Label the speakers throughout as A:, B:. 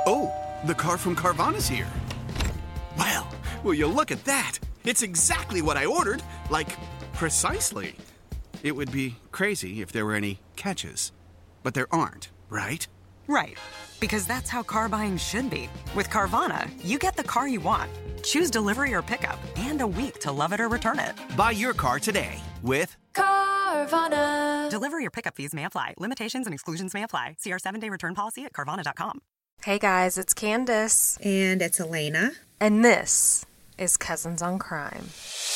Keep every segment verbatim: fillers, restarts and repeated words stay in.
A: Oh, the car from Carvana's here. Well, will you look at that? It's exactly what I ordered. Like, precisely. It would be crazy if there were any catches. But there aren't, right?
B: Right. Because that's how car buying should be. With Carvana, you get the car you want. Choose delivery or pickup, and a week to love it or return it.
A: Buy your car today with
B: Carvana. Delivery or pickup fees may apply. Limitations and exclusions may apply. See our seven-day return policy at Carvana dot com.
C: Hey guys, it's Candace.
D: And it's Elena.
C: And this is Cousins on Crime.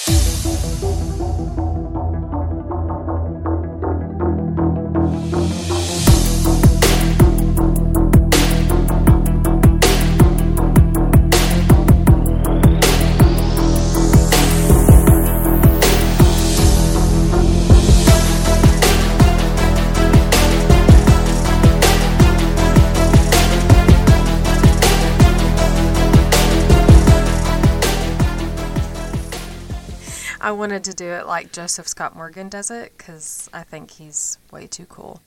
C: I wanted to do it like Joseph Scott Morgan does it because I think he's way too cool.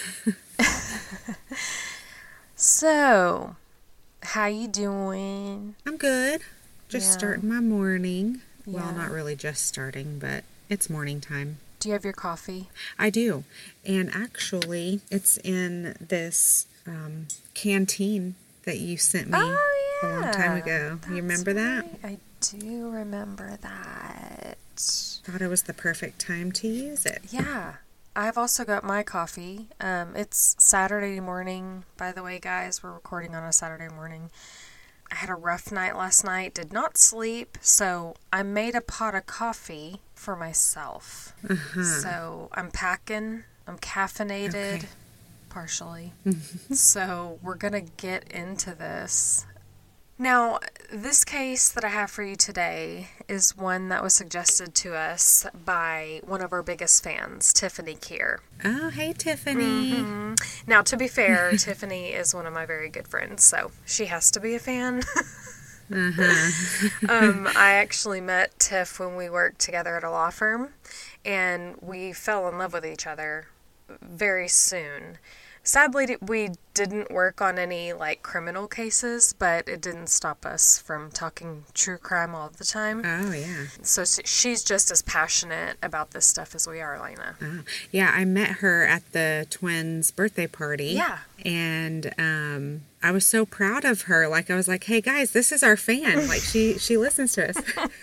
C: So, how you doing?
D: I'm good. Just
C: Yeah.
D: starting my morning. Well,
C: Yeah.
D: not really just starting, but it's morning time.
C: Do you have your coffee?
D: I do. And actually, it's in this um, canteen that you sent me
C: Oh,
D: a long time
C: yeah.
D: ago. You remember
C: That's
D: that?
C: right. I do remember that.
D: Thought it was the perfect time to use it.
C: Yeah. I've also got my coffee. Um, it's Saturday morning. By the way, guys, we're recording on a Saturday morning. I had a rough night last night, did not sleep, so I made a pot of coffee for myself.
D: Uh-huh.
C: So I'm packing, I'm caffeinated,
D: Okay.
C: partially. So we're going to get into this. Now, this case that I have for you today is one that was suggested to us by one of our biggest fans, Tiffany Keir.
D: Oh, hey, Tiffany.
C: Mm-hmm. Now, to be fair, Tiffany is one of my very good friends, so she has to be a fan.
D: Uh-huh.
C: um, I actually met Tiff when we worked together at a law firm, and we fell in love with each other very soon. Sadly, we didn't work on any, like, criminal cases, but it didn't stop us from talking true crime all the time.
D: Oh, yeah.
C: So she's just as passionate about this stuff as we are, Elena.
D: Oh. Yeah, I met her at the twins' birthday party.
C: Yeah.
D: And um, I was so proud of her. Like, I was like, hey, guys, this is our fan. Like, she, she listens to us.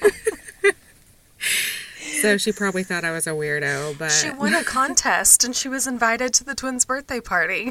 D: So she probably thought I was a weirdo, but...
C: She won a contest, and she was invited to the twins' birthday party.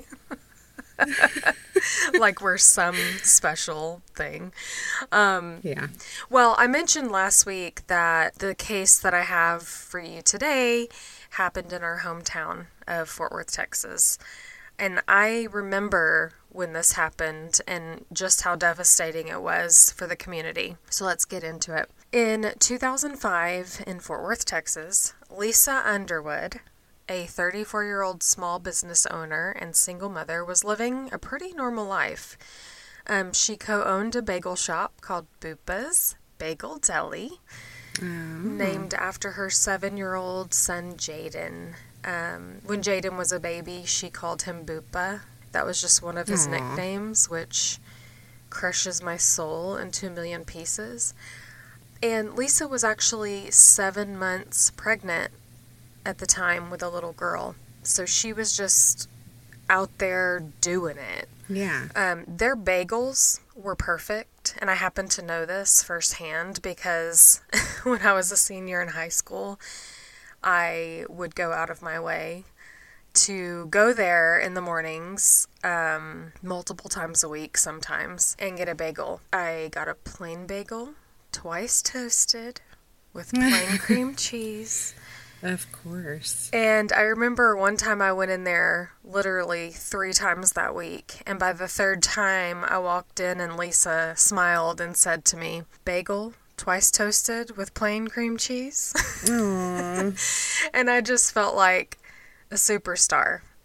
C: Like we're some special thing. Um,
D: yeah.
C: Well, I mentioned last week that the case that I have for you today happened in our hometown of Fort Worth, Texas. And I remember when this happened and just how devastating it was for the community. So let's get into it. In two thousand five, in Fort Worth, Texas, Lisa Underwood, a thirty-four-year-old small business owner and single mother, was living a pretty normal life. Um, she co-owned a bagel shop called Bupa's Bagel Deli,
D: Oh.
C: named after her seven-year-old son, Jaden. Um, when Jaden was a baby, she called him Bupa. That was just one of his
D: Aw.
C: nicknames, which crushes my soul into a million pieces. And Lisa was actually seven months pregnant at the time with a little girl. So she was just out there doing it.
D: Yeah.
C: Um, their bagels were perfect, and I happen to know this firsthand because when I was a senior in high school, I would go out of my way to go there in the mornings, um, multiple times a week sometimes, and get a bagel. I got a plain bagel, twice toasted, with plain cream cheese.
D: Of course.
C: And I remember one time I went in there literally three times that week. And by the third time, I walked in and Lisa smiled and said to me, "Bagel, twice toasted with plain cream cheese."
D: Aww.
C: And I just felt like a superstar.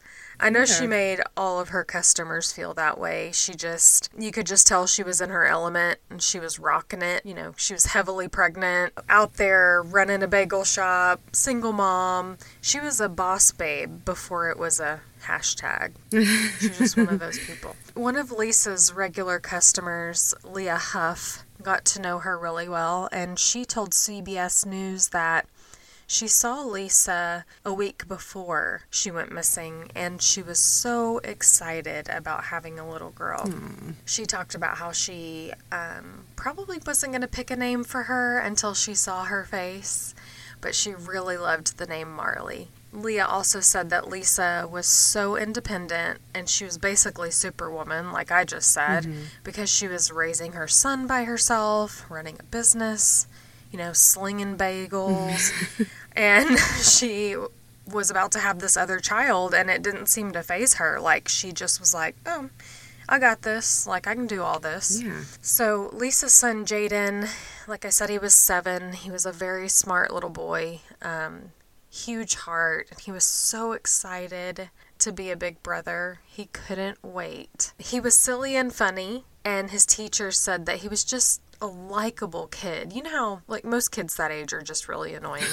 C: I know she
D: Yeah.
C: made all of her customers feel that way. She just, you could just tell she was in her element and she was rocking it. You know, she was heavily pregnant, out there running a bagel shop, single mom. She was a boss babe before it was a hashtag. She's just one of those people. One of Lisa's regular customers, Leah Huff, got to know her really well, and she told C B S News that she saw Lisa a week before she went missing, and she was so excited about having a little girl. Mm. She talked about how she um, probably wasn't going to pick a name for her until she saw her face, but she really loved the name Marley. Leah also said that Lisa was so independent, and she was basically Superwoman, like I just said, mm-hmm. because she was raising her son by herself, running a business, you know, slinging bagels, and she was about to have this other child, and it didn't seem to faze her. Like, she just was like, oh, I got this. Like, I can do all this.
D: Yeah.
C: So Lisa's son, Jaden, like I said, he was seven. He was a very smart little boy, um, huge heart. He was so excited to be a big brother. He couldn't wait. He was silly and funny, and his teacher said that he was just a likable kid. You know how, like, most kids that age are just really annoying.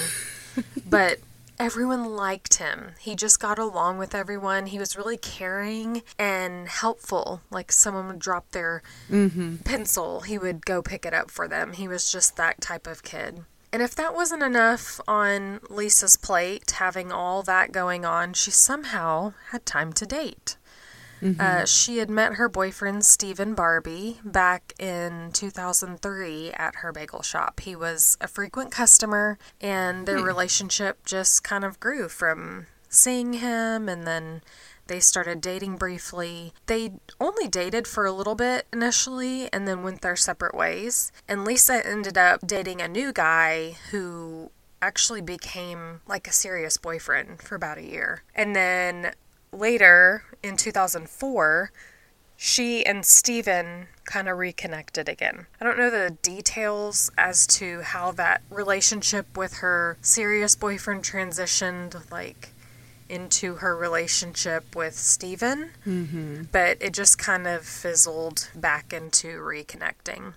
C: But everyone liked him. He just got along with everyone. He was really caring and helpful. Like, someone would drop their mm-hmm. pencil, he would go pick it up for them. He was just that type of kid. And if that wasn't enough on Lisa's plate, having all that going on, she somehow had time to date. Mm-hmm. Uh, she had met her boyfriend, Stephen Barbie, back in two thousand three at her bagel shop. He was a frequent customer, and their hmm. relationship just kind of grew from seeing him, and then they started dating briefly. They only dated for a little bit initially, and then went their separate ways. And Lisa ended up dating a new guy who actually became like a serious boyfriend for about a year. And then later, in two thousand four, she and Steven kind of reconnected again. I don't know the details as to how that relationship with her serious boyfriend transitioned, like, into her relationship with Steven, mm-hmm. but it just kind of fizzled back into reconnecting.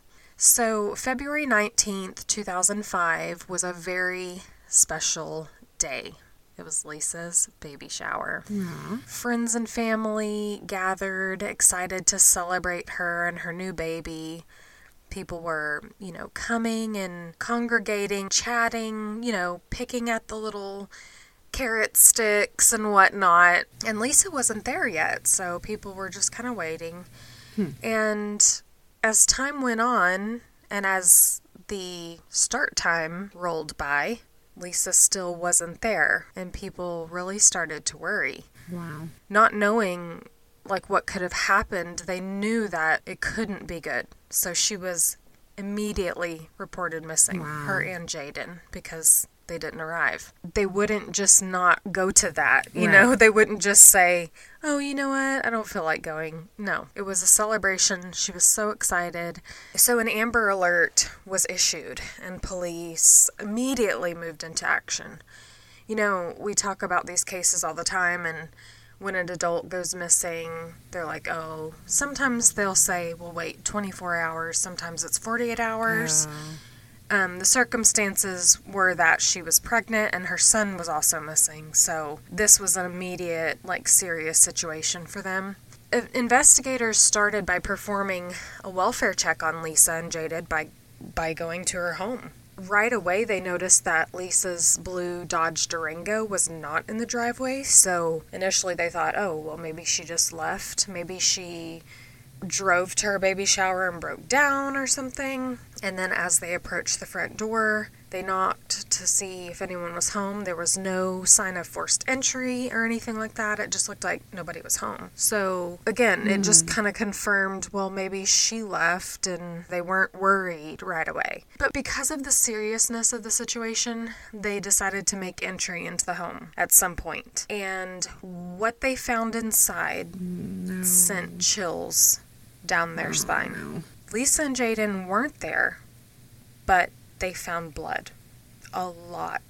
C: So February nineteenth, two thousand five was a very special day. It was Lisa's baby shower. Aww. Friends and family gathered, excited to celebrate her and her new baby. People were, you know, coming and congregating, chatting, you know, picking at the little carrot sticks and whatnot. And Lisa wasn't there yet, so people were just kind of waiting. Hmm. And as time went on, and as the start time rolled by, Lisa still wasn't there, and people really started to worry.
D: Wow.
C: Not knowing, like, what could have happened, they knew that it couldn't be good. So she was immediately reported missing, wow. her and Jaden, because they didn't arrive. They wouldn't just not go to that, you right. know? They wouldn't just say, oh, you know what? I don't feel like going. No. It was a celebration. She was so excited. So an Amber Alert was issued, and police immediately moved into action. You know, we talk about these cases all the time, and when an adult goes missing, they're like, oh, sometimes they'll say, well, wait, twenty-four hours. Sometimes it's forty-eight hours. Oh. Um, the circumstances were that she was pregnant and her son was also missing, so this was an immediate, like, serious situation for them. Uh, investigators started by performing a welfare check on Lisa and Jaden by, by going to her home. Right away, they noticed that Lisa's blue Dodge Durango was not in the driveway, so initially they thought, oh, well, maybe she just left. Maybe she drove to her baby shower and broke down or something. And then as they approached the front door, they knocked to see if anyone was home. There was no sign of forced entry or anything like that. It just looked like nobody was home. So again, mm. it just kind of confirmed, well, maybe she left and they weren't worried right away. But because of the seriousness of the situation, they decided to make entry into the home at some point. And what they found inside no. sent chills down their oh, spine. No. Lisa and Jaden weren't there, but they found blood. A lot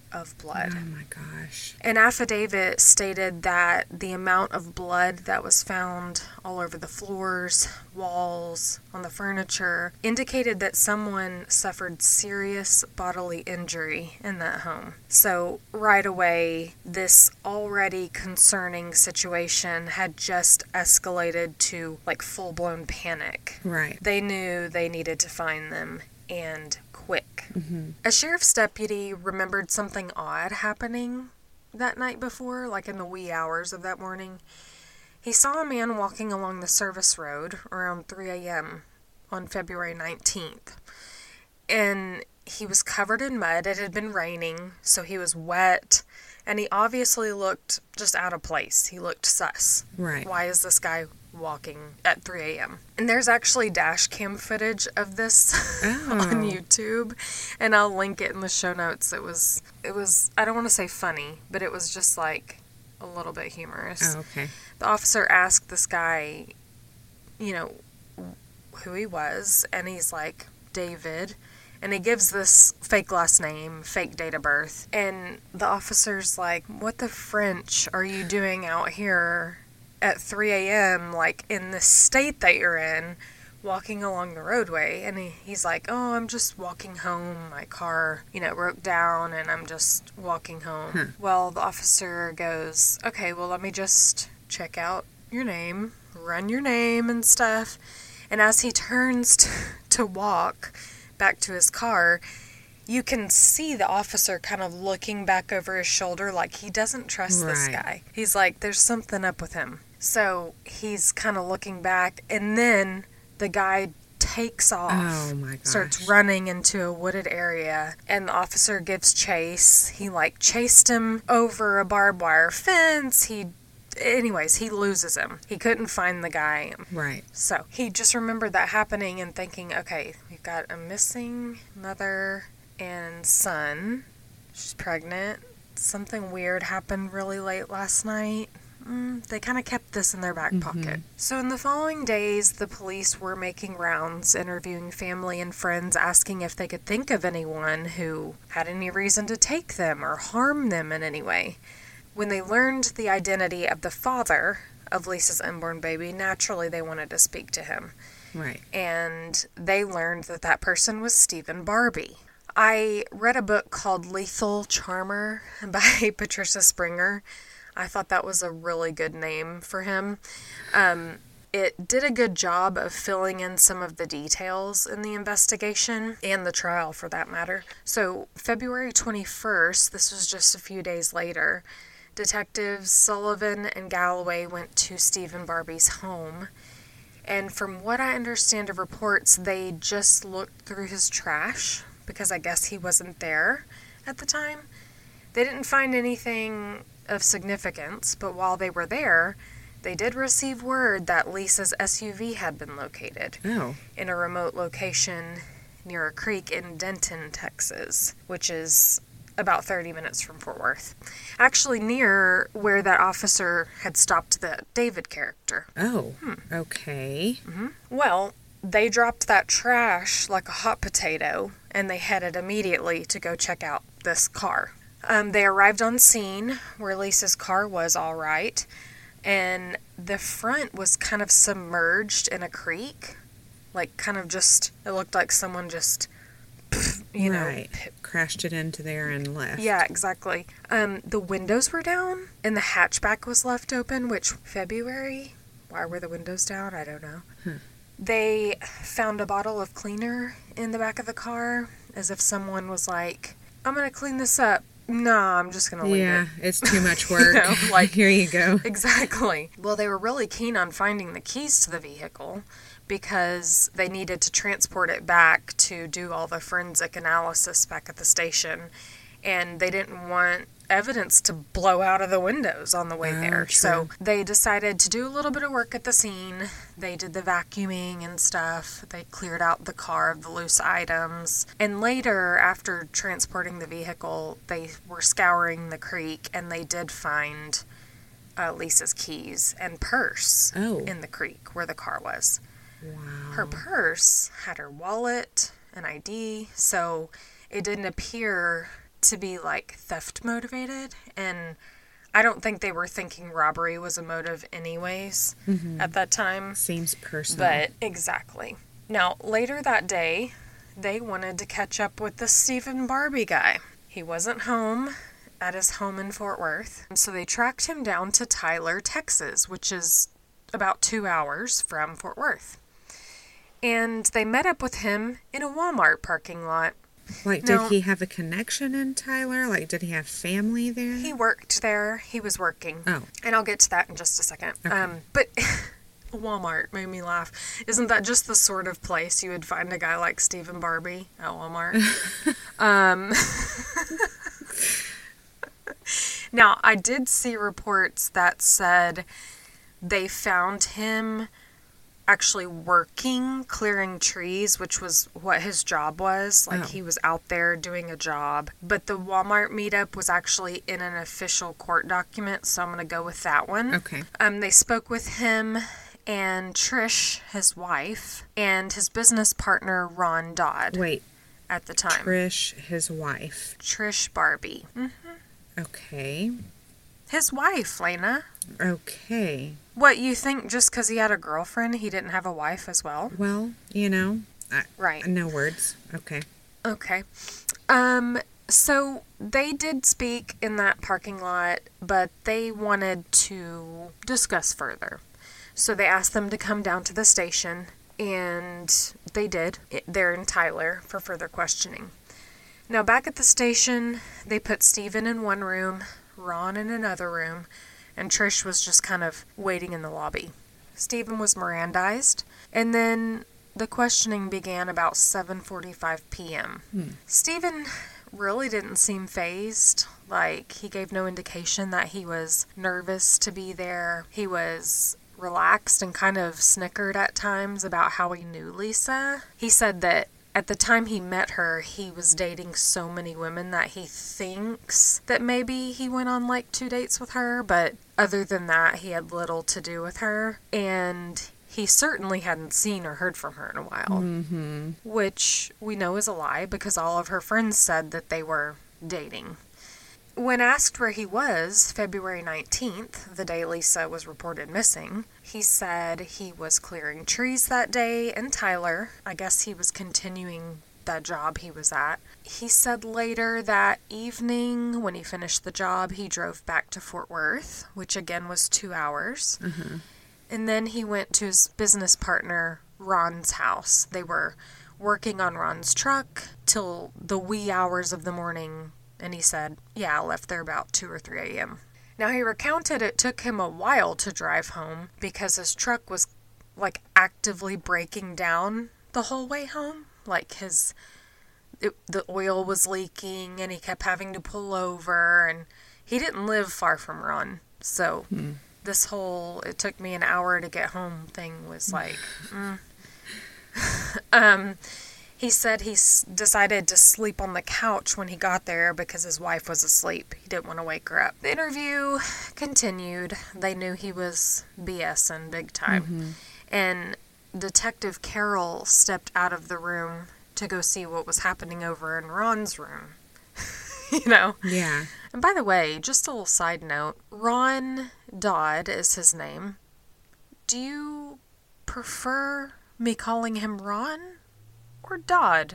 C: of blood.
D: Oh my gosh.
C: An affidavit stated that the amount of blood that was found all over the floors, walls, on the furniture indicated that someone suffered serious bodily injury in that home. So right away, this already concerning situation had just escalated to like full-blown panic.
D: Right.
C: They knew they needed to find them, and quick.
D: Mm-hmm.
C: A sheriff's deputy remembered something odd happening that night before, like in the wee hours of that morning. He saw a man walking along the service road around three a.m. on February nineteenth. And he was covered in mud. It had been raining, so he was wet. And he obviously looked just out of place. He looked sus.
D: Right.
C: Why is this guy walking at three a.m.? And there's actually dash cam footage of this
D: Oh.
C: on YouTube, and I'll link it in the show notes. It was, it was, I don't want to say funny, but it was just like a little bit humorous.
D: Oh, okay.
C: The officer asked this guy, you know, who he was, and he's like, David. And he gives this fake last name, fake date of birth. And the officer's like, what the French are you doing out here at three a.m., like in the state that you're in, walking along the roadway? And he, he's like, oh, I'm just walking home. My car, you know, broke down, and I'm just walking home.
D: Hmm.
C: Well, the officer goes, okay, well, let me just check out your name, run your name and stuff. And as he turns to, to walk back to his car, you can see the officer kind of looking back over his shoulder like he doesn't trust this
D: Right.
C: guy. He's like, there's something up with him. So he's kind of looking back, and then the guy takes off,
D: Oh my gosh.
C: starts running into a wooded area, and the officer gives chase. He like chased him over a barbed wire fence. He Anyways, he loses him. He couldn't find the guy.
D: Right.
C: So he just remembered that happening and thinking, okay, we've got a missing mother and son. She's pregnant. Something weird happened really late last night. Mm, they kind of kept this in their back pocket. So in the following days, the police were making rounds, interviewing family and friends, asking if they could think of anyone who had any reason to take them or harm them in any way. When they learned the identity of the father of Lisa's unborn baby, naturally they wanted to speak to him.
D: Right.
C: And they learned that that person was Stephen Barbie. I read a book called Lethal Charmer by Patricia Springer. I thought that was a really good name for him. Um, it did a good job of filling in some of the details in the investigation and the trial, for that matter. So February twenty-first, this was just a few days later, Detectives Sullivan and Galloway went to Stephen Barbie's home, and from what I understand of reports, they just looked through his trash, because I guess he wasn't there at the time. They didn't find anything of significance, but while they were there, they did receive word that Lisa's S U V had been located
D: Oh.
C: in a remote location near a creek in Denton, Texas, which is about thirty minutes from Fort Worth. Actually near where that officer had stopped the David character.
D: Oh. Okay.
C: Well, they dropped that trash like a hot potato, and they headed immediately to go check out this car. Um, they arrived on scene where Lisa's car was all right, and the front was kind of submerged in a creek. Like, kind of just, it looked like someone just, you know,
D: Right. Crashed it into there and left.
C: yeah, exactly. Um, the windows were down, and the hatchback was left open, which, February? Why were the windows down? I don't know.
D: Hmm.
C: They found a bottle of cleaner in the back of the car, as if someone was like, I'm going to clean this up. No, I'm just going to leave
D: Yeah,
C: it.
D: it's too much work.
C: know, like-
D: Here you go.
C: Exactly. Well, they were really keen on finding the keys to the vehicle because they needed to transport it back to do all the forensic analysis back at the station. And they didn't want evidence to blow out of the windows on the way
D: Oh,
C: there.
D: true.
C: So they decided to do a little bit of work at the scene. They did the vacuuming and stuff. They cleared out the car of the loose items. And later, after transporting the vehicle, they were scouring the creek, and they did find uh, Lisa's keys and purse
D: Oh.
C: in the creek where the car was.
D: Wow.
C: Her purse had her wallet and I D, so it didn't appear to be like theft motivated, and I don't think they were thinking robbery was a motive anyways
D: Mm-hmm.
C: at that time.
D: Seems personal.
C: But exactly. Now, later that day, they wanted to catch up with the Stephen Barbie guy. He wasn't home at his home in Fort Worth, so they tracked him down to Tyler, Texas, which is about two hours from Fort Worth. And they met up with him in a Walmart parking lot.
D: Like,
C: No.
D: did he have a connection in Tyler? Like, did he have family there?
C: He worked there. He was working.
D: Oh.
C: And I'll get to that in just a second.
D: Okay.
C: Um, but Walmart made me laugh. Isn't that just the sort of place you would find a guy like Stephen Barbie at Walmart? um, now, I did see reports that said they found him actually working, clearing trees, which was what his job was. Like,
D: Oh.
C: he was out there doing a job. But the Walmart meetup was actually in an official court document, so I'm going to go with that one.
D: Okay.
C: Um, they spoke with him and Trish, his wife, and his business partner, Ron Dodd,
D: Wait,
C: at the time.
D: Trish, his wife.
C: Trish Barbie. Mm.
D: Okay.
C: His wife, Lena.
D: Okay.
C: What, you think just because he had a girlfriend, he didn't have a wife as well?
D: Well, you know, I,
C: Right.
D: no words. Okay.
C: Okay. Um, so they did speak in that parking lot, but they wanted to discuss further. So they asked them to come down to the station, and they did. They're in Tyler for further questioning. Now, back at the station, they put Stephen in one room, Ron in another room, and Trish was just kind of waiting in the lobby. Stephen was Mirandized, and then the questioning began about seven forty-five p.m.
D: Hmm.
C: Stephen really didn't seem fazed. Like, he gave no indication that he was nervous to be there. He was relaxed and kind of snickered at times about how he knew Lisa. He said that at the time he met her, he was dating so many women that he thinks that maybe he went on like two dates with her, but other than that, he had little to do with her. And he certainly hadn't seen or heard from her in a while,
D: Mm-hmm.
C: which we know is a lie because all of her friends said that they were dating. When asked where he was, February nineteenth, the day Lisa was reported missing, he said he was clearing trees that day in Tyler. I guess he was continuing that job he was at. He said later that evening, when he finished the job, he drove back to Fort Worth, which again was two hours.
D: Mm-hmm.
C: And then he went to his business partner, Ron's house. They were working on Ron's truck till the wee hours of the morning. And he said, yeah, I left there about two or three a.m. Now, he recounted it took him a while to drive home because his truck was, like, actively breaking down the whole way home. Like, his, it, the oil was leaking and he kept having to pull over. And he didn't live far from Ron. So,
D: Hmm.
C: this whole, it took me an hour to get home thing was like, mm. um... He said he s- decided to sleep on the couch when he got there because his wife was asleep. He didn't want to wake her up. The interview continued. They knew he was BSing big time.
D: Mm-hmm.
C: And Detective Carroll stepped out of the room to go see what was happening over in Ron's room. You know?
D: Yeah.
C: And by the way, just a little side note, Ron Dodd is his name. Do you prefer me calling him Ron? Or Dodd?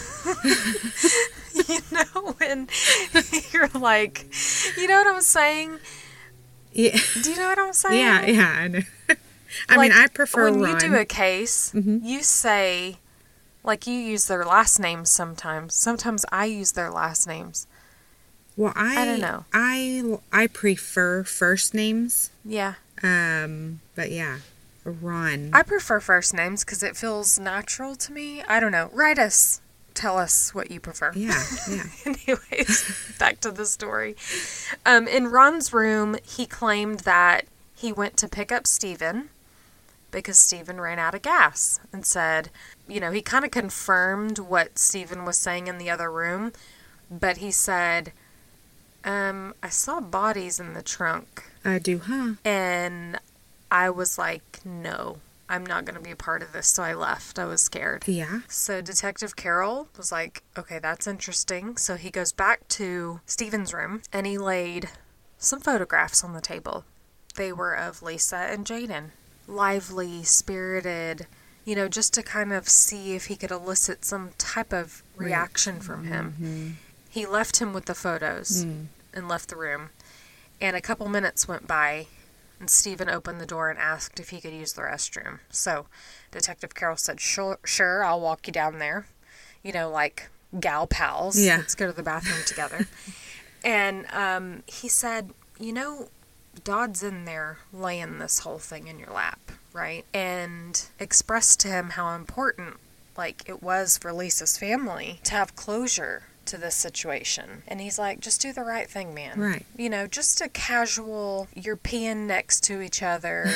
C: You know, when you're like, you know what I'm saying?
D: Yeah.
C: Do you know what I'm saying?
D: Yeah, yeah, I know. I
C: Like,
D: mean, I prefer
C: when
D: Ron.
C: you do a case,
D: Mhm.
C: you say, like, you use their last names sometimes. Sometimes I use their last names.
D: Well, I,
C: I don't know.
D: I, I prefer first names.
C: Yeah.
D: Um, but yeah, Ron.
C: I prefer first names because it feels natural to me. I don't know. Write us. Tell us what you prefer.
D: Yeah, yeah.
C: Anyways, back to the story. Um, in Ron's room, he claimed that he went to pick up Stephen because Stephen ran out of gas and said, you know, he kind of confirmed what Stephen was saying in the other room, but he said, um, I saw bodies in the trunk.
D: I do, huh?
C: And I was like, no, I'm not going to be a part of this. So I left. I was scared.
D: Yeah.
C: So Detective Carroll was like, okay, that's interesting. So he goes back to Stephen's room and he laid some photographs on the table. They were of Lisa and Jaden. Lively, spirited, you know, just to kind of see if he could elicit some type of reaction right. from him. Mm-hmm. He left him with the photos mm. and left the room. And a couple minutes went by, and Stephen opened the door and asked if he could use the restroom. So Detective Carroll said, sure, sure, I'll walk you down there. You know, like gal pals.
D: Yeah.
C: Let's go to the bathroom together. And um, he said, you know, Dodd's in there laying this whole thing in your lap, right? And expressed to him how important, like, it was for Lisa's family to have closure to this situation. And he's like, just do the right thing, man.
D: Right.
C: You know, just a casual, you're peeing next to each other,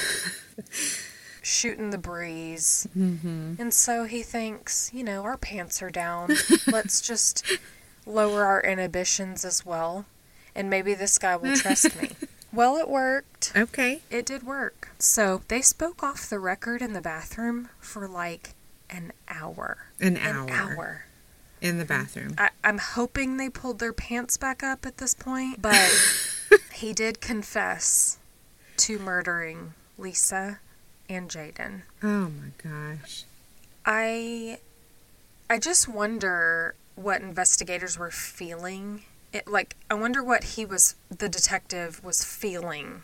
C: shooting the breeze.
D: Mm-hmm.
C: And so he thinks, you know, our pants are down. Let's just lower our inhibitions as well. And maybe this guy will trust me. Well, it worked.
D: Okay.
C: It did work. So they spoke off the record in the bathroom for like an hour.
D: An hour.
C: An hour.
D: In the bathroom.
C: I, I'm hoping they pulled their pants back up at this point, but he did confess to murdering Lisa and Jaden.
D: Oh my gosh.
C: I I just wonder what investigators were feeling. It, like, I wonder what he was, the detective was feeling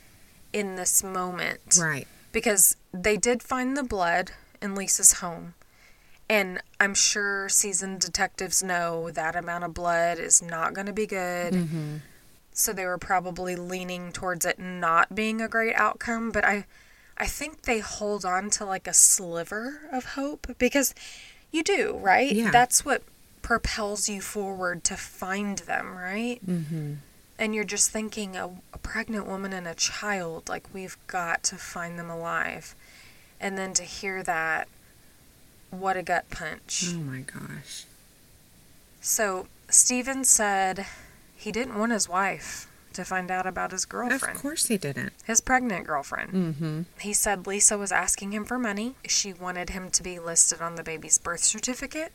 C: in this moment.
D: Right.
C: Because they did find the blood in Lisa's home. And I'm sure seasoned detectives know that amount of blood is not going to be good.
D: Mm-hmm.
C: So they were probably leaning towards it not being a great outcome. But I, I think they hold on to like a sliver of hope. Because you do, right?
D: Yeah.
C: That's what propels you forward to find them, right?
D: Mm-hmm.
C: And you're just thinking, a, a pregnant woman and a child, like, we've got to find them alive. And then to hear that, what a gut punch.
D: Oh my gosh.
C: So Stephen said he didn't want his wife to find out about his girlfriend.
D: Of course he didn't.
C: His pregnant girlfriend.
D: Mm-hmm.
C: He said Lisa was asking him for money. She wanted him to be listed on the baby's birth certificate.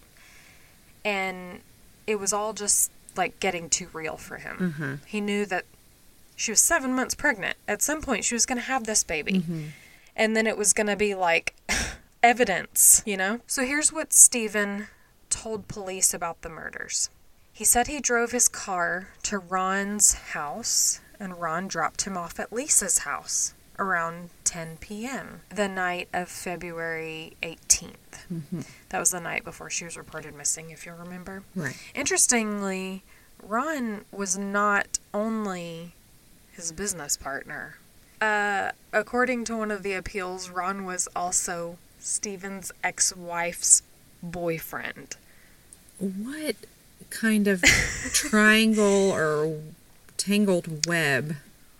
C: And it was all just, like, getting too real for him.
D: Mm-hmm.
C: He knew that she was seven months pregnant. At some point, she was going to have this baby.
D: Mm-hmm.
C: And then it was going to be, like, evidence, you know? So here's what Stephen told police about the murders. He said he drove his car to Ron's house, and Ron dropped him off at Lisa's house around ten p.m. the night of February eighteenth.
D: Mm-hmm.
C: That was the night before she was reported missing, if you remember.
D: Right.
C: Interestingly, Ron was not only his business partner. Uh, according to one of the appeals, Ron was also Stephen's ex-wife's boyfriend.
D: What kind of triangle or tangled web?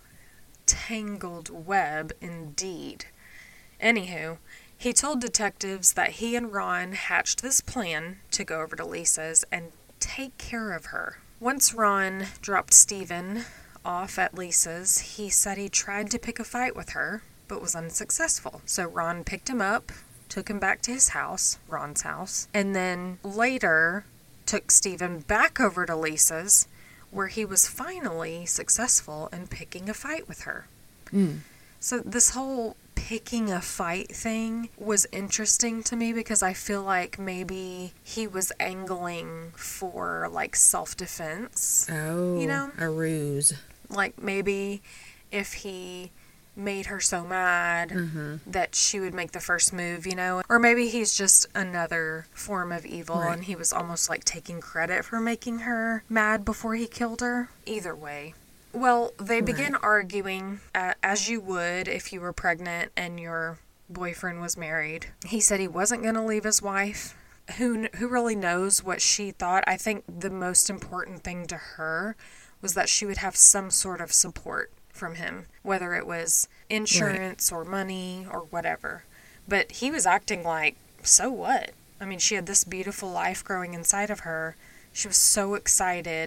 C: Tangled web, indeed. Anywho, he told detectives that he and Ron hatched this plan to go over to Lisa's and take care of her. Once Ron dropped Stephen off at Lisa's, he said he tried to pick a fight with her, but was unsuccessful. So Ron picked him up, took him back to his house, Ron's house, and then later took Stephen back over to Lisa's, where he was finally successful in picking a fight with her.
D: Mm.
C: So this whole picking a fight thing was interesting to me because I feel like maybe he was angling for, like, self-defense.
D: Oh,
C: you know?
D: A ruse.
C: Like, maybe if he made her so mad
D: mm-hmm.
C: that she would make the first move, you know? Or maybe he's just another form of evil
D: right.
C: and he was almost like taking credit for making her mad before he killed her. Either way. Well, they
D: right.
C: begin arguing, uh, as you would if you were pregnant and your boyfriend was married. He said he wasn't going to leave his wife. Who, who really knows what she thought? I think the most important thing to her was that she would have some sort of support from him, whether it was insurance right. or money or whatever. But he was acting like, so what? I mean, she had this beautiful life growing inside of her. She was so excited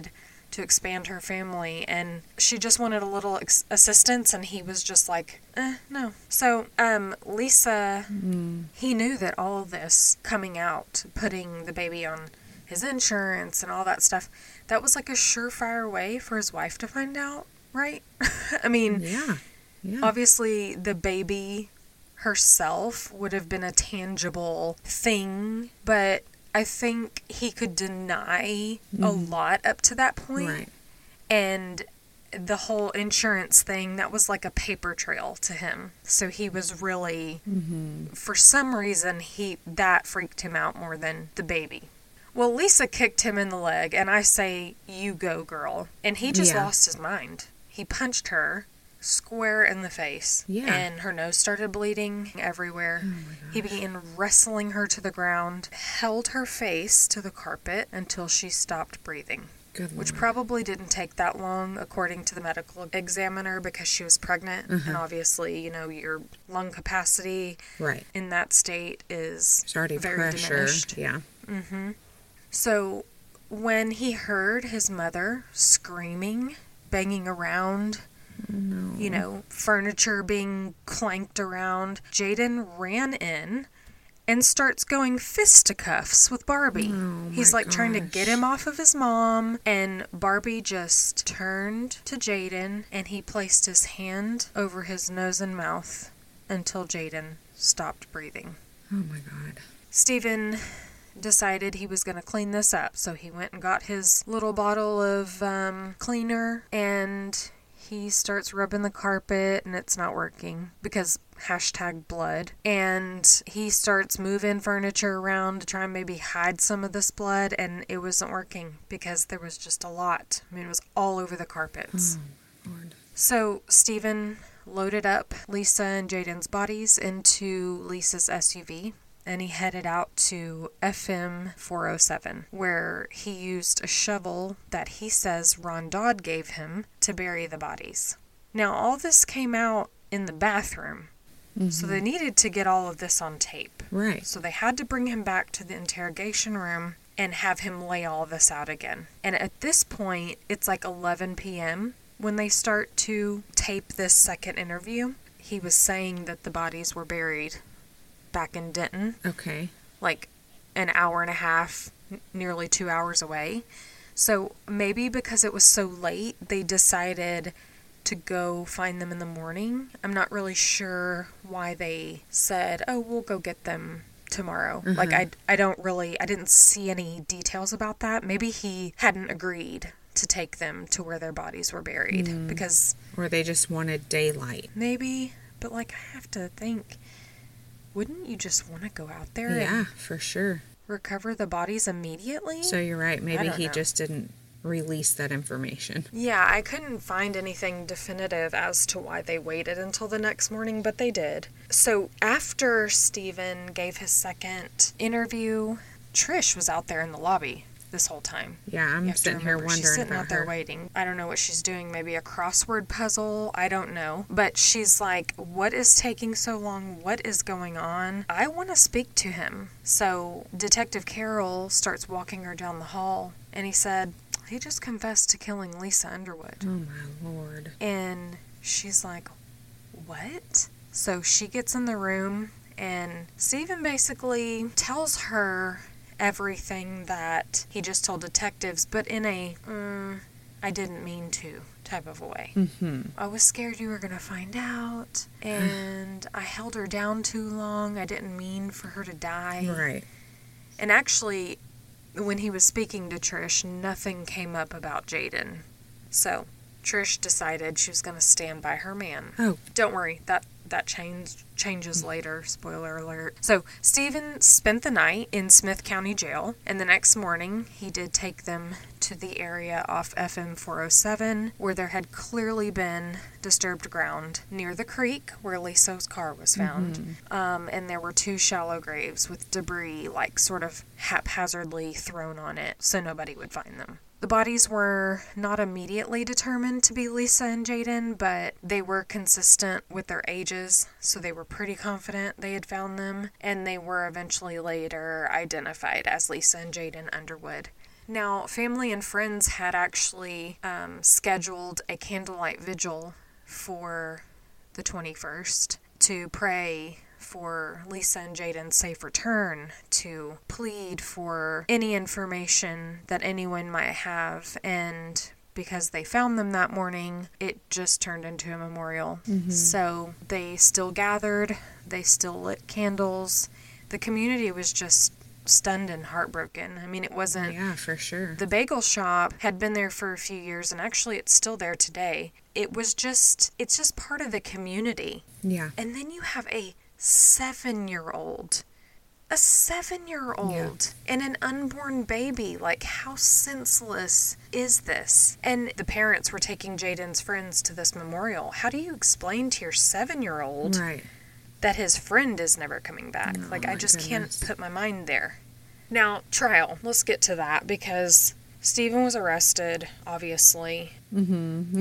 C: to expand her family, and she just wanted a little ex- assistance, and he was just like, eh, no. So, um, Lisa, mm. he knew that all of this coming out, putting the baby on his insurance and all that stuff, that was like a surefire way for his wife to find out, right? I mean,
D: yeah. Yeah.
C: Obviously the baby herself would have been a tangible thing, but I think he could deny mm. a lot up to that point.
D: Right.
C: And the whole insurance thing, that was like a paper trail to him. So he was really, mm-hmm. for some reason, he that freaked him out more than the baby. Well, Lisa kicked him in the leg, and I say, you go, girl. And he just
D: yeah.
C: lost his mind. He punched her square in the face.
D: Yeah.
C: And her nose started bleeding everywhere.
D: Oh
C: he began wrestling her to the ground, held her face to the carpet until she stopped breathing.
D: Good
C: Which
D: Lord.
C: probably didn't take that long, according to the medical examiner, because she was pregnant.
D: Mm-hmm.
C: And obviously, you know, your lung capacity
D: right.
C: in that state is
D: it's already
C: very
D: pressure.
C: diminished.
D: Yeah.
C: Mm-hmm. So when he heard his mother screaming, banging around,
D: no.
C: you know, furniture being clanked around, Jaden ran in and starts going fisticuffs with Barbie.
D: Oh,
C: He's
D: my
C: like trying to
D: gosh.
C: get him off of his mom, and Barbie just turned to Jaden and he placed his hand over his nose and mouth until Jaden stopped breathing.
D: Oh my God.
C: Stephen decided he was going to clean this up, so he went and got his little bottle of um, cleaner, and he starts rubbing the carpet, and it's not working because hashtag blood. And he starts moving furniture around to try and maybe hide some of this blood, and it wasn't working because there was just a lot. I mean, it was all over the carpets.
D: Oh, Lord.
C: So Stephen loaded up Lisa and Jaden's bodies into Lisa's S U V, and he headed out to F M four oh seven, where he used a shovel that he says Ron Dodd gave him to bury the bodies. Now, all this came out in the bathroom, mm-hmm. so they needed to get all of this on tape.
D: Right.
C: So they had to bring him back to the interrogation room and have him lay all this out again. And at this point, it's like eleven p.m. when they start to tape this second interview. He was saying that the bodies were buried back in Denton.
D: Okay.
C: Like an hour and a half, n- nearly two hours away. So maybe because it was so late, they decided to go find them in the morning. I'm not really sure why they said, oh, we'll go get them tomorrow.
D: Mm-hmm.
C: Like, I, I don't really, I didn't see any details about that. Maybe he hadn't agreed to take them to where their bodies were buried mm. because...
D: Or they just wanted daylight.
C: Maybe, but like, I have to think... Wouldn't you just want to go out there
D: yeah,
C: and
D: for sure.
C: recover the bodies immediately?
D: So you're right. Maybe he
C: know.
D: just didn't release that information.
C: Yeah, I couldn't find anything definitive as to why they waited until the next morning, but they did. So after Stephen gave his second interview, Trish was out there in the lobby this whole time.
D: Yeah, I'm sitting here wondering
C: she's sitting
D: about
C: out there
D: her.
C: waiting. I don't know what she's doing. Maybe a crossword puzzle. I don't know. But she's like, what is taking so long? What is going on? I want to speak to him. So Detective Carroll starts walking her down the hall, and he said, he just confessed to killing Lisa Underwood.
D: Oh, my Lord.
C: And she's like, what? So she gets in the room, and Stephen basically tells her everything that he just told detectives, but in a mm, I didn't mean to type of a way.
D: Mm-hmm.
C: I was scared you were going to find out, and I held her down too long. I didn't mean for her to die.
D: Right.
C: And actually, when he was speaking to Trish, nothing came up about Jaden. So Trish decided she was going to stand by her man.
D: Oh.
C: Don't worry, that that change, changes later, spoiler alert. So Stephen spent the night in Smith County Jail, and the next morning he did take them to the area off F M four oh seven where there had clearly been disturbed ground near the creek where Lisa's car was found. Mm-hmm. Um, and there were two shallow graves with debris like sort of haphazardly thrown on it so nobody would find them. The bodies were not immediately determined to be Lisa and Jaden, but they were consistent with their ages, so they were pretty confident they had found them, and they were eventually later identified as Lisa and Jaden Underwood. Now, family and friends had actually um, scheduled a candlelight vigil for the twenty-first to pray for Lisa and Jaden's safe return, to plead for any information that anyone might have, and because they found them that morning, it just turned into a memorial. Mm-hmm. So they still gathered, they still lit candles. The community was just stunned and heartbroken. I mean, it wasn't...
D: Yeah, for sure.
C: The bagel shop had been there for a few years, and actually it's still there today. It was just... It's just part of the community.
D: Yeah.
C: And then you have a seven-year-old. A seven-year-old. Yeah. And an unborn baby. Like, how senseless is this? And the parents were taking Jaden's friends to this memorial. How do you explain to your seven-year-old...
D: Right.
C: that his friend is never coming back?
D: Oh,
C: like, I just
D: goodness.
C: can't put my mind there. Now, trial. Let's get to that, because Stephen was arrested, obviously.
D: Mm-hmm.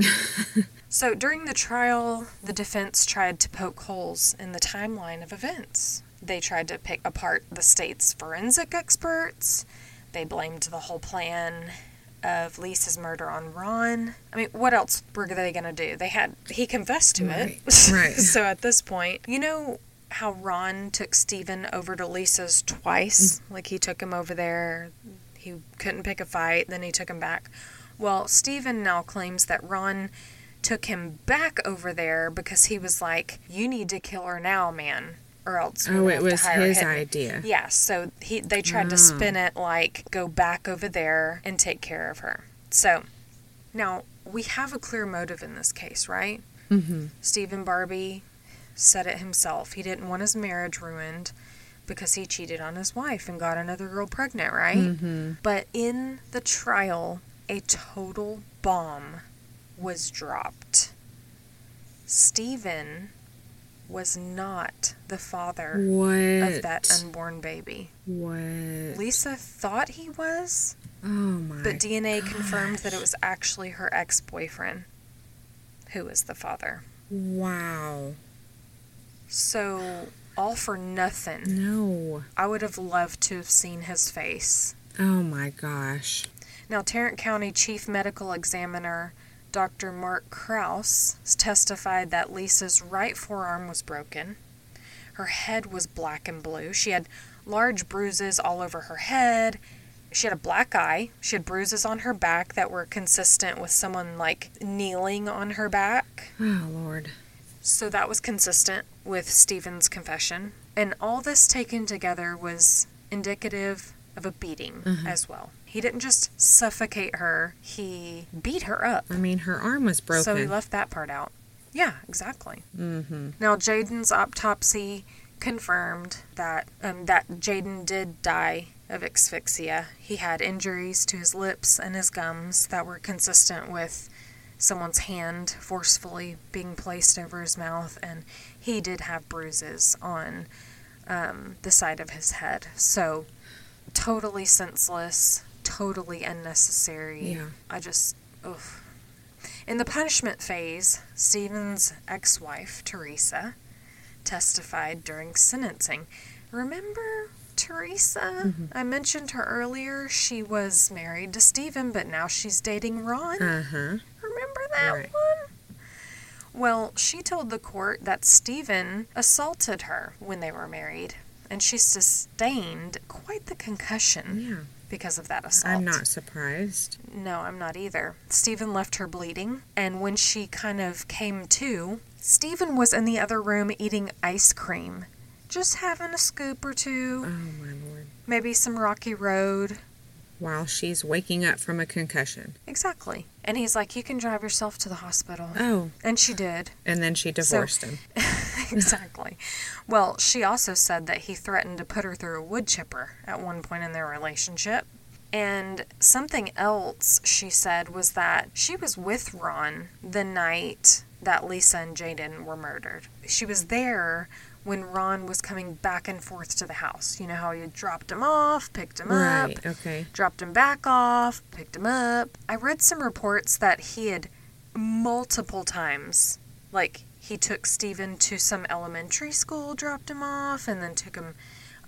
C: So, during the trial, the defense tried to poke holes in the timeline of events. They tried to pick apart the state's forensic experts. They blamed the whole plan of Lisa's murder on Ron. I mean, what else were they going to do? They had, he confessed to
D: right.
C: it.
D: Right.
C: So at this point, you know how Ron took Stephen over to Lisa's twice? Mm. Like, he took him over there, he couldn't pick a fight, then he took him back. Well, Stephen now claims that Ron took him back over there because he was like, you need to kill her now, man, or else we'll
D: oh,
C: have
D: it was
C: to hire
D: his
C: him.
D: idea.
C: Yeah, so he they tried oh. to spin it like, go back over there and take care of her. So, now, we have a clear motive in this case, right?
D: Mm-hmm.
C: Stephen Barbee said it himself. He didn't want his marriage ruined because he cheated on his wife and got another girl pregnant, right?
D: Mm-hmm.
C: But in the trial, a total bomb was dropped. Stephen was not the father
D: what?
C: of that unborn baby.
D: What?
C: Lisa thought he was.
D: Oh my
C: But D N A
D: gosh.
C: confirmed that it was actually her ex-boyfriend who was the father.
D: Wow.
C: So, all for nothing.
D: No.
C: I would have loved to have seen his face.
D: Oh my gosh.
C: Now, Tarrant County Chief Medical Examiner Doctor Mark Kraus testified that Lisa's right forearm was broken. Her head was black and blue. She had large bruises all over her head. She had a black eye. She had bruises on her back that were consistent with someone, like, kneeling on her back.
D: Oh, Lord.
C: So that was consistent with Stephen's confession. And all this taken together was indicative of a beating
D: uh-huh.
C: as well. He didn't just suffocate her, he beat her up.
D: I mean, her arm was broken.
C: So he left that part out. Yeah, exactly.
D: Mm-hmm.
C: Now, Jaden's autopsy confirmed that um, that Jaden did die of asphyxia. He had injuries to his lips and his gums that were consistent with someone's hand forcefully being placed over his mouth, and he did have bruises on um, the side of his head. So, totally senseless, totally unnecessary.
D: Yeah.
C: I just, oof. In the punishment phase, Stephen's ex-wife, Teresa, testified during sentencing. Remember Teresa?
D: Mm-hmm.
C: I mentioned her earlier. She was married to Stephen, but now she's dating Ron.
D: Uh-huh.
C: Remember that
D: right.
C: one? Well, she told the court that Stephen assaulted her when they were married, and she sustained quite the concussion
D: Yeah.
C: because of that assault.
D: I'm not surprised.
C: No, I'm not either. Stephen left her bleeding, and when she kind of came to, Stephen was in the other room eating ice cream, just having a scoop or two,
D: Oh, my Lord.
C: maybe some Rocky Road.
D: While she's waking up from a concussion.
C: Exactly. And he's like, you can drive yourself to the hospital.
D: Oh.
C: And she did.
D: And then she divorced
C: So-
D: him.
C: Exactly. Well, she also said that he threatened to put her through a wood chipper at one point in their relationship. And something else she said was that she was with Ron the night that Lisa and Jaden were murdered. She was there when Ron was coming back and forth to the house. You know how you dropped him off, picked him up,
D: Right, okay.
C: dropped him back off, picked him up. I read some reports that he had multiple times, like, he took Stephen to some elementary school, dropped him off, and then took him... I,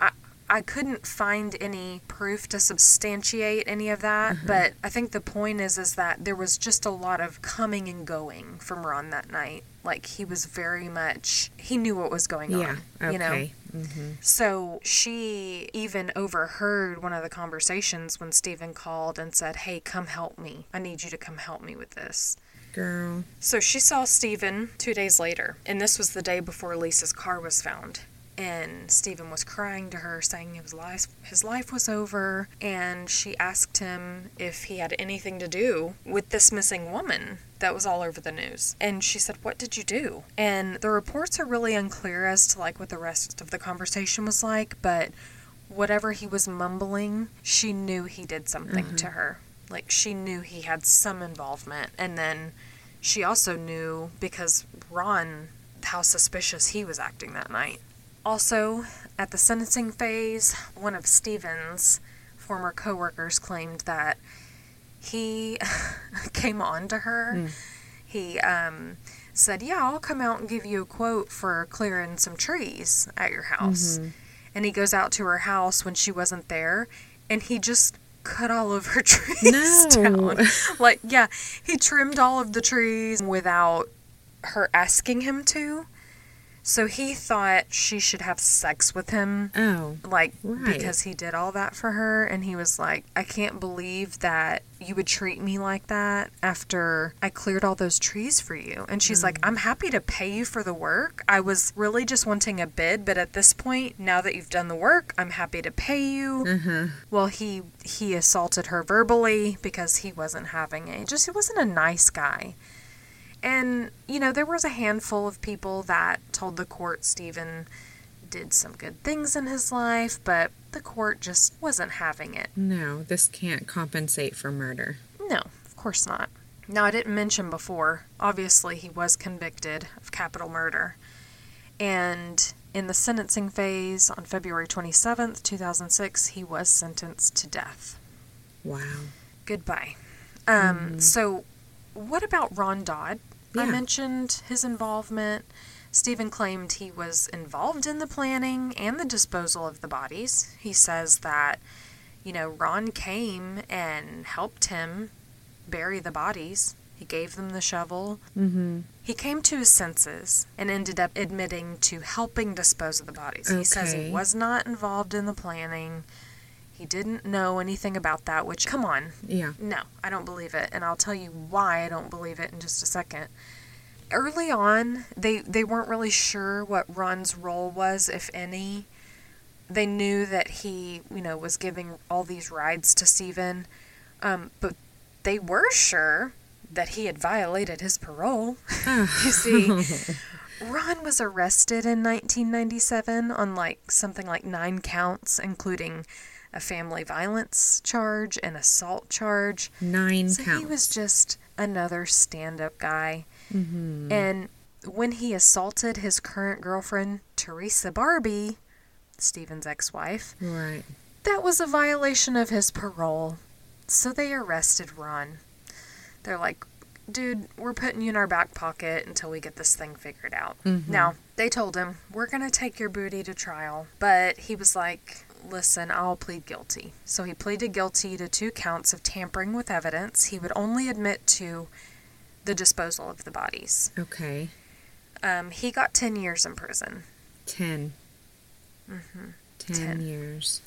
C: I couldn't find any proof to substantiate any of that, mm-hmm. but I think the point is is that there was just a lot of coming and going from Ron that night. Like, he was very much, he knew what was going
D: yeah,
C: on,
D: okay.
C: you know?
D: Mm-hmm.
C: So she even overheard one of the conversations when Stephen called and said, hey, come help me. I need you to come help me with this.
D: Girl.
C: So she saw Stephen two days later, and this was the day before Lisa's car was found. And Stephen was crying to her, saying his life, his life was over, and she asked him if he had anything to do with this missing woman that was all over the news. And she said, what did you do? And the reports are really unclear as to, like, what the rest of the conversation was like, but whatever he was mumbling, she knew he did something mm-hmm. to her. Like, she knew he had some involvement. And then she also knew, because Ron, how suspicious he was acting that night. Also, at the sentencing phase, one of Stephen's former co-workers claimed that he came on to her. Mm. He um, said, yeah, I'll come out and give you a quote for clearing some trees at your house. Mm-hmm. And he goes out to her house when she wasn't there, and he just cut all of her trees
D: no.
C: down. Like, yeah, he trimmed all of the trees without her asking him to. So he thought she should have sex with him.
D: Oh,
C: like,
D: right.
C: because he did all that for her. And he was like, I can't believe that you would treat me like that after I cleared all those trees for you. And she's mm. like, I'm happy to pay you for the work. I was really just wanting a bid, but at this point, now that you've done the work, I'm happy to pay you.
D: Mm-hmm.
C: Well, he, he assaulted her verbally because he wasn't having it. Just, he wasn't a nice guy. And, you know, there was a handful of people that told the court Stephen did some good things in his life, but the court just wasn't having it.
D: No, this can't compensate for murder.
C: No, of course not. Now, I didn't mention before, obviously he was convicted of capital murder. And in the sentencing phase on February twenty-seventh, two thousand six, he was sentenced to death.
D: Wow.
C: Goodbye. Um,
D: mm.
C: So, what about Ron Dodd?
D: Yeah.
C: I mentioned his involvement. Stephen claimed he was involved in the planning and the disposal of the bodies. He says that, you know, Ron came and helped him bury the bodies. He gave them the shovel.
D: Mm-hmm.
C: He came to his senses and ended up admitting to helping dispose of the bodies.
D: Okay.
C: He says he was not involved in the planning. He didn't know anything about that, which, come on.
D: Yeah.
C: No, I don't believe it. And I'll tell you why I don't believe it in just a second. Early on, they, they weren't really sure what Ron's role was, if any. They knew that he, you know, was giving all these rides to Stephen. Um, but they were sure that he had violated his parole. You see, Ron was arrested in nineteen ninety-seven on, like, something like nine counts, including a family violence charge, an assault charge.
D: Nine
C: so
D: counts.
C: He was just another stand-up guy.
D: Mm-hmm.
C: And when he assaulted his current girlfriend, Teresa Barbie, Stephen's ex-wife,
D: right,
C: that was a violation of his parole. So they arrested Ron. They're like, dude, we're putting you in our back pocket until we get this thing figured out.
D: Mm-hmm.
C: Now, they told him, we're going to take your booty to trial. But he was like, listen, I'll plead guilty. So he pleaded guilty to two counts of tampering with evidence. He would only admit to the disposal of the bodies.
D: Okay.
C: Um, he got ten years in prison.
D: Ten.
C: Mm-hmm.
D: Ten,
C: ten
D: years.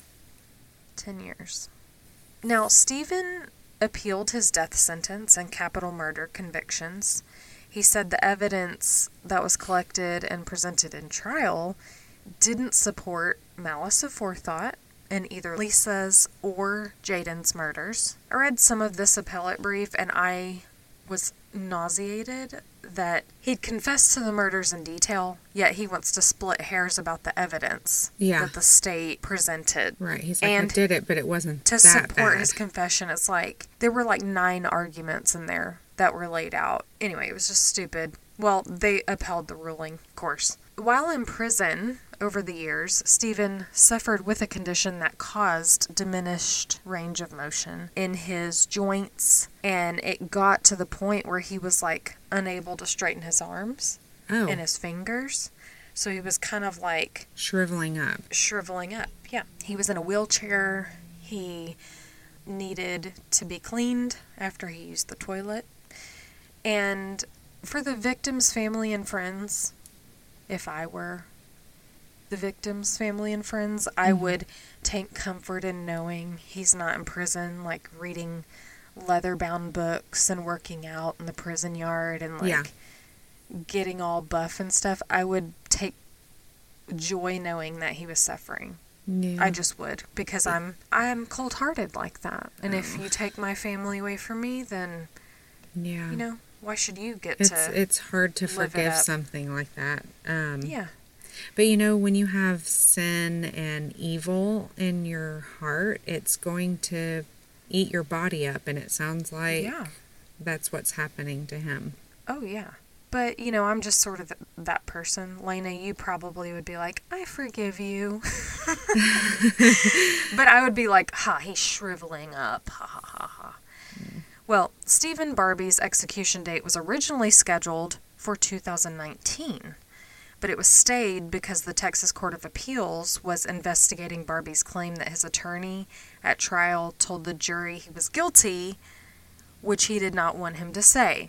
C: Ten years. Now, Stephen appealed his death sentence and capital murder convictions. He said the evidence that was collected and presented in trial didn't support malice aforethought in either Lisa's or Jaden's murders. I read some of this appellate brief and I was nauseated that he'd confessed to the murders in detail, yet he wants to split hairs about the evidence
D: yeah.
C: that the state presented.
D: Right, he's like,
C: and
D: I did it, but it wasn't
C: to
D: that
C: support
D: bad.
C: His confession. It's like, there were like nine arguments in there that were laid out. Anyway, it was just stupid. Well, they upheld the ruling, of course. While in prison, over the years, Stephen suffered with a condition that caused diminished range of motion in his joints, and it got to the point where he was, like, unable to straighten his arms
D: oh.
C: and his fingers. So he was kind of, like...
D: shriveling up.
C: Shriveling up, Yeah. He was in a wheelchair. He needed to be cleaned after he used the toilet. And for the victim's family and friends, if I were the victim's family and friends, mm-hmm. I would take comfort in knowing he's not in prison, like reading leather-bound books and working out in the prison yard and like yeah. getting all buff and stuff. I would take joy knowing that he was suffering. Yeah. I just would, because I'm I'm cold-hearted like that. And oh. if you take my family away from me, then yeah, you know, why should you get
D: it's,
C: to
D: It's hard to
C: live
D: forgive something like that. Um,
C: yeah.
D: But you know, when you have sin and evil in your heart, it's going to eat your body up, and it sounds like yeah. that's what's happening to him.
C: Oh, yeah. But, you know, I'm just sort of th- that person. Lena, you probably would be like, I forgive you. But I would be like, ha, he's shriveling up. Ha, ha, ha, ha. Mm. Well, Stephen Barbie's execution date was originally scheduled for two thousand nineteen. But it was stayed because the Texas Court of Appeals was investigating Barbie's claim that his attorney at trial told the jury he was guilty, which he did not want him to say.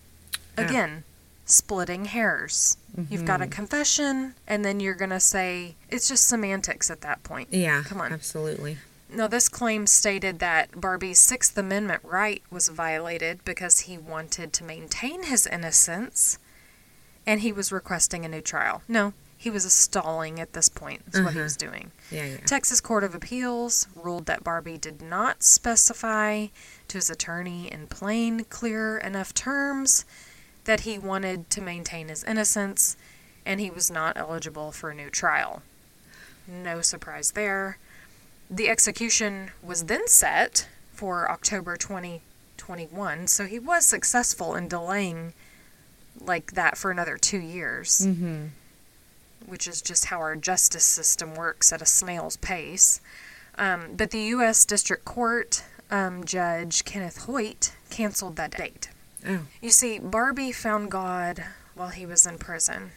C: Again, splitting hairs. Mm-hmm. You've got a confession, and then you're going to say, it's just semantics at that point.
D: Yeah,
C: come on.
D: Absolutely.
C: Now, this claim stated that Barbie's Sixth Amendment right was violated because he wanted to maintain his innocence, and he was requesting a new trial. No, he was stalling at this point, is uh-huh. what he was doing.
D: Yeah, yeah.
C: Texas Court of Appeals ruled that Barbie did not specify to his attorney in plain, clear enough terms that he wanted to maintain his innocence, and he was not eligible for a new trial. No surprise there. The execution was then set for October twenty twenty-one, so he was successful in delaying like that for another two years, mm-hmm. which is just how our justice system works at a snail's pace. Um, but the U S District Court um, Judge Kenneth Hoyt canceled that date.
D: Oh.
C: You see, Barbie found God while he was in prison,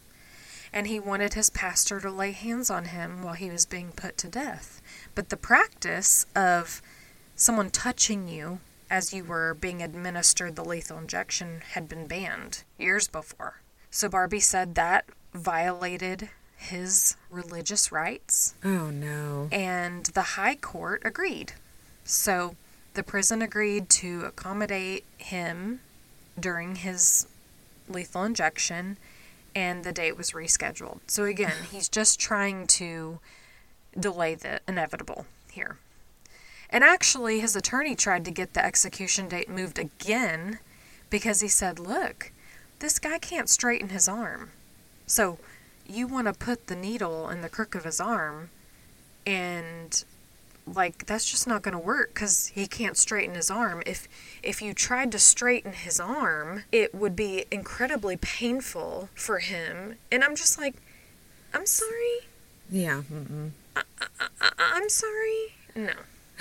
C: and he wanted his pastor to lay hands on him while he was being put to death. But the practice of someone touching you as you were being administered the lethal injection had been banned years before. So Barbie said that violated his religious rights.
D: Oh, no.
C: And the high court agreed. So the prison agreed to accommodate him during his lethal injection, and the date was rescheduled. So again, he's just trying to delay the inevitable here. And actually, his attorney tried to get the execution date moved again because he said, look, this guy can't straighten his arm. So you want to put the needle in the crook of his arm, and, like, that's just not going to work because he can't straighten his arm. If if you tried to straighten his arm, it would be incredibly painful for him. And I'm just like, I'm sorry?
D: Yeah. Mm-mm.
C: I, I, I, I'm sorry? No.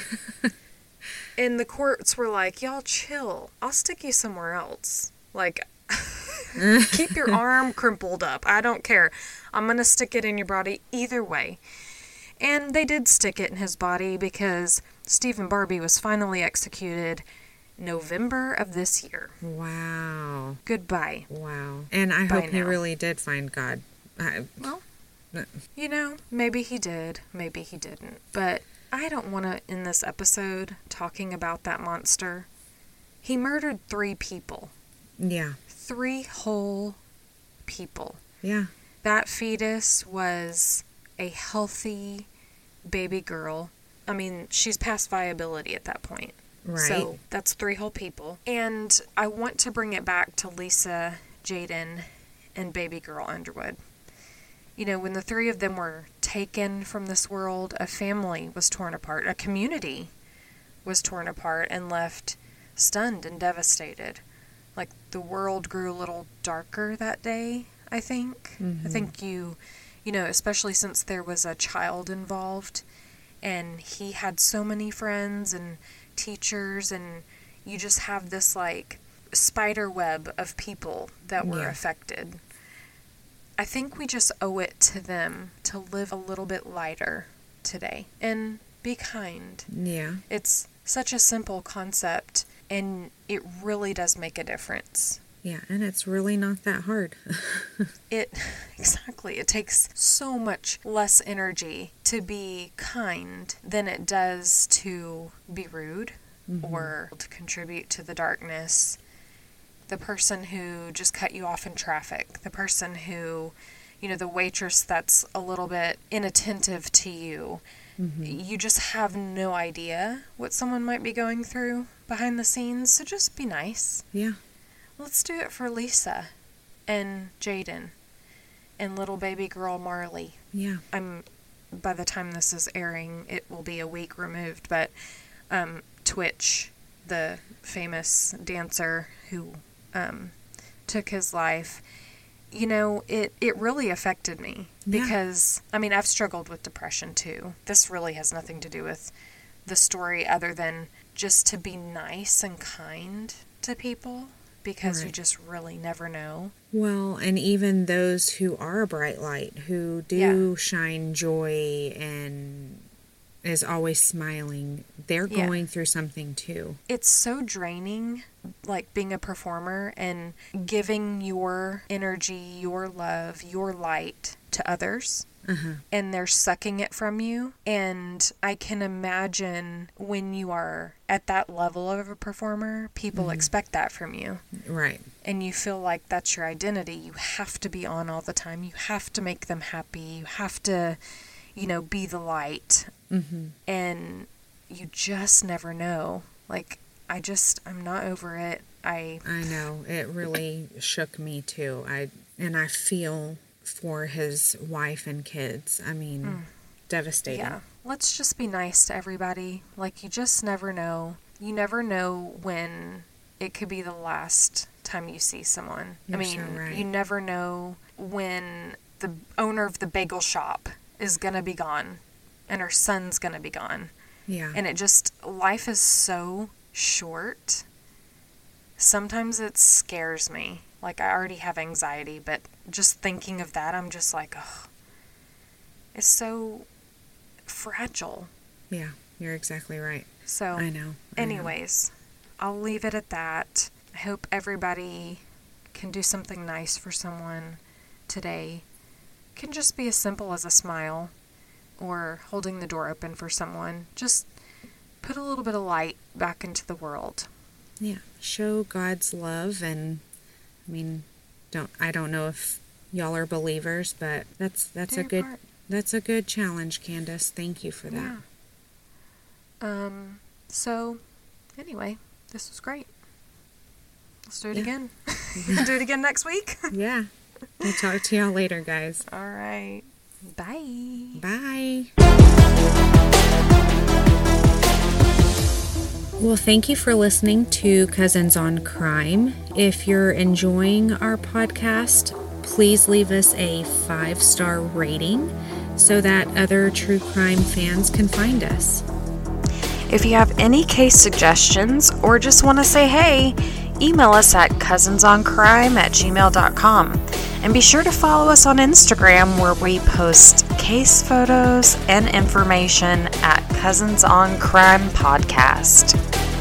C: And the courts were like, y'all chill. I'll stick you somewhere else. Like, keep your arm crumpled up. I don't care. I'm going to stick it in your body either way. And they did stick it in his body because Stephen Barbie was finally executed November of this year.
D: Wow.
C: Goodbye.
D: Wow. And I
C: Bye
D: hope he
C: now.
D: really did find God. I,
C: well, you know, maybe he did. Maybe he didn't. But I don't want to end this episode talking about that monster. He murdered three people.
D: Yeah.
C: Three whole people.
D: Yeah.
C: That fetus was a healthy baby girl. I mean, she's past viability at that point.
D: Right.
C: So that's three whole people. And I want to bring it back to Lisa, Jaden, and baby girl Underwood. You know, when the three of them were taken from this world, a family was torn apart. A community was torn apart and left stunned and devastated. Like, the world grew a little darker that day, I think. Mm-hmm. I think you, you know, especially since there was a child involved, and he had so many friends and teachers, and you just have this, like, spider web of people that were yeah. affected. I think we just owe it to them to live a little bit lighter today and be kind.
D: Yeah.
C: It's such a simple concept, and it really does make a difference.
D: Yeah, and it's really not that hard.
C: It, exactly. It takes so much less energy to be kind than it does to be rude mm-hmm. or to contribute to the darkness. The person who just cut you off in traffic, the person who, you know, the waitress that's a little bit inattentive to you. Mm-hmm. You just have no idea what someone might be going through behind the scenes, so just be nice.
D: Yeah.
C: Let's do it for Lisa and Jaden and little baby girl Marley.
D: Yeah.
C: I'm, by the time this is airing, it will be a week removed, but um, Twitch, the famous dancer who um, took his life, you know, it, it really affected me
D: yeah.
C: because, I mean, I've struggled with depression too. This really has nothing to do with the story other than just to be nice and kind to people. Because right. you just really never know.
D: Well, and even those who are a bright light, who do yeah. shine joy and is always smiling, they're yeah. going through something too.
C: It's so draining, like being a performer and giving your energy, your love, your light to others. Uh-huh. And they're sucking it from you. And I can imagine when you are at that level of a performer, people mm-hmm. expect that from you.
D: Right.
C: And you feel like that's your identity. You have to be on all the time. You have to make them happy. You have to, you know, be the light. Mm-hmm. And you just never know. Like, I just, I'm not over it. I
D: I know. It really shook me too. I and I feel for his wife and kids. I mean, mm. devastating.
C: Yeah. Let's just be nice to everybody. Like, you just never know. You never know when it could be the last time you see someone.
D: You're
C: I mean,
D: so right.
C: you never know when the owner of the bagel shop is going to be gone and her son's going to be gone.
D: Yeah.
C: And it just, life is so short. Sometimes it scares me. Like, I already have anxiety, but just thinking of that, I'm just like, oh, it's so fragile.
D: Yeah, you're exactly right.
C: So,
D: I know. I
C: anyways, know. I'll leave it at that. I hope everybody can do something nice for someone today. It can just be as simple as a smile or holding the door open for someone. Just put a little bit of light back into the world.
D: Yeah, show God's love. And I mean, don't I don't know if y'all are believers, but that's that's
C: do
D: a good
C: part.
D: that's a good challenge, Candace. Thank you for that.
C: Yeah. Um. So, anyway, this was great. Let's do it yeah. again. Do it again next week.
D: Yeah. We'll talk to y'all later, guys.
C: All right. Bye.
D: Bye. Well, thank you for listening to Cousins on Crime. If you're enjoying our podcast, please leave us a five-star rating so that other true crime fans can find us.
C: If you have any case suggestions or just want to say hey, email us at cousinsoncrime at gmail dot com. And be sure to follow us on Instagram, where we post case photos and information at Cousins on Crime Podcast.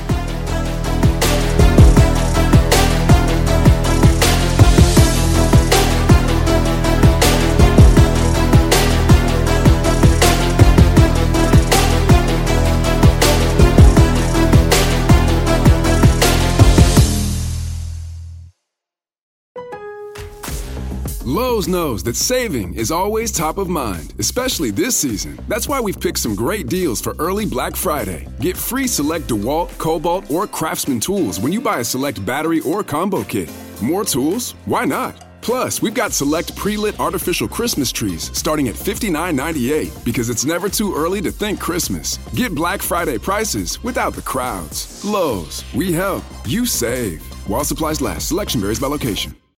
E: Lowe's knows that saving is always top of mind, especially this season. That's why we've picked some great deals for early Black Friday. Get free select DeWalt, Cobalt, or Craftsman tools when you buy a select battery or combo kit. More tools? Why not? Plus, we've got select pre-lit artificial Christmas trees starting at fifty-nine ninety-eight because it's never too early to think Christmas. Get Black Friday prices without the crowds. Lowe's, we help, you save. While supplies last, selection varies by location.